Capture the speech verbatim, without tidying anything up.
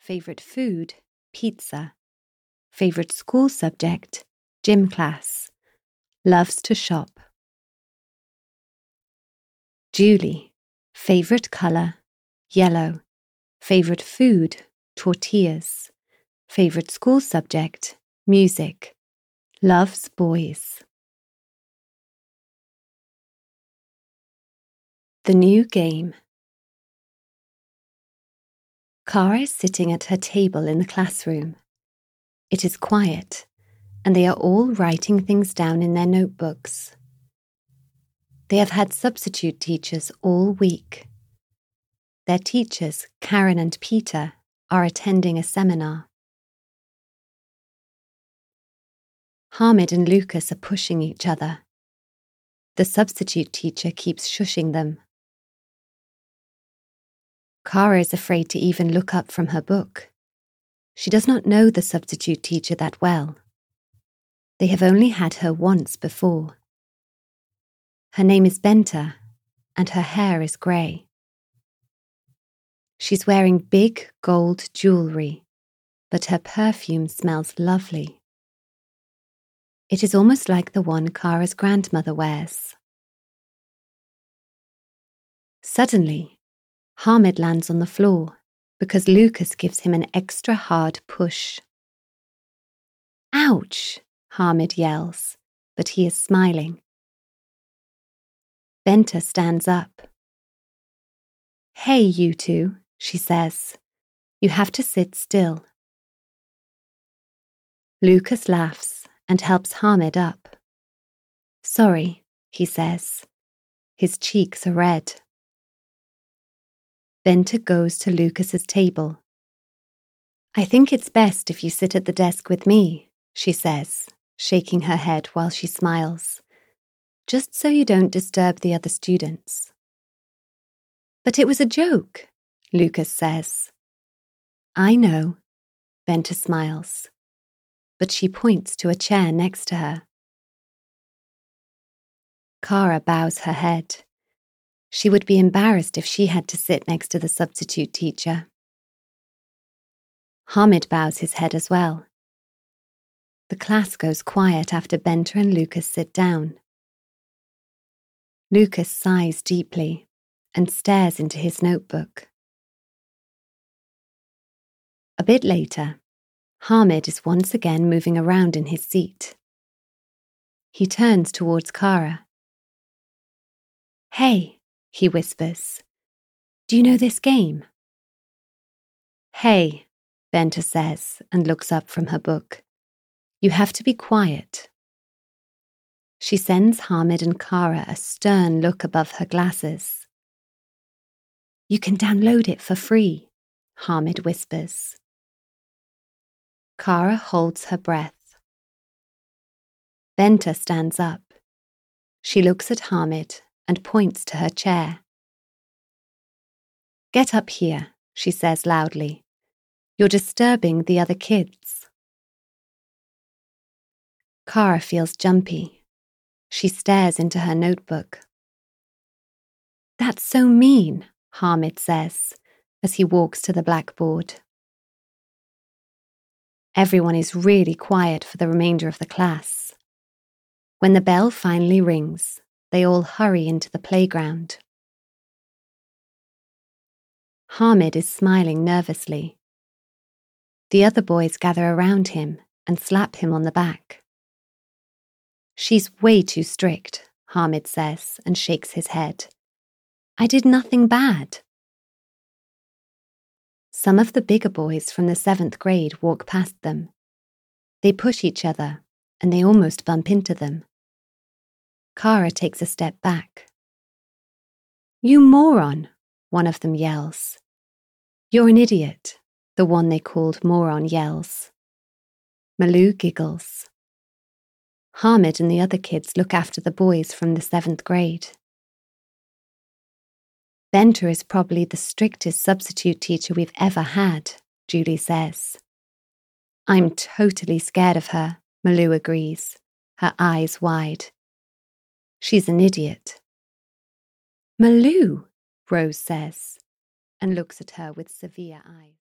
Favorite food, pizza. Favorite school subject, gym class. Loves to shop. Julie. Favorite color, yellow. Favorite food, tortillas. Favorite school subject, music. Loves boys. The new game. Cara is sitting at her table in the classroom. It is quiet, and they are all writing things down in their notebooks. They have had substitute teachers all week. Their teachers, Karen and Peter, are attending a seminar. Hamid and Lucas are pushing each other. The substitute teacher keeps shushing them. Cara is afraid to even look up from her book. She does not know the substitute teacher that well. They have only had her once before. Her name is Benta, and her hair is grey. She's wearing big gold jewellery, but her perfume smells lovely. It is almost like the one Cara's grandmother wears. Suddenly, Hamid lands on the floor because Lucas gives him an extra hard push. Ouch, Hamid yells, but he is smiling. Benta stands up. Hey, you two, she says. You have to sit still. Lucas laughs and helps Hamid up. Sorry, he says. His cheeks are red. Benta goes to Lucas's table. I think it's best if you sit at the desk with me, she says, shaking her head while she smiles, just so you don't disturb the other students. But it was a joke, Lucas says. I know, Benta smiles, but she points to a chair next to her. Cara bows her head. She would be embarrassed if she had to sit next to the substitute teacher. Hamid bows his head as well. The class goes quiet after Benta and Lucas sit down. Lucas sighs deeply and stares into his notebook. A bit later, Hamid is once again moving around in his seat. He turns towards Cara. Hey, he whispers, do you know this game? Hey, Benta says and looks up from her book. You have to be quiet. She sends Hamid and Cara a stern look above her glasses. You can download it for free, Hamid whispers. Cara holds her breath. Benta stands up. She looks at Hamid and points to her chair. Get up here, she says loudly. You're disturbing the other kids. Cara feels jumpy. She stares into her notebook. That's so mean, Hamid says, as he walks to the blackboard. Everyone is really quiet for the remainder of the class. When the bell finally rings, they all hurry into the playground. Hamid is smiling nervously. The other boys gather around him and slap him on the back. She's way too strict, Hamid says and shakes his head. I did nothing bad. Some of the bigger boys from the seventh grade walk past them. They push each other and they almost bump into them. Cara takes a step back. You moron, one of them yells. You're an idiot, the one they called moron yells. Malou giggles. Hamid and the other kids look after the boys from the seventh grade. Benta is probably the strictest substitute teacher we've ever had, Julie says. I'm totally scared of her, Malou agrees, her eyes wide. She's an idiot. Malou, Rose says, and looks at her with severe eyes.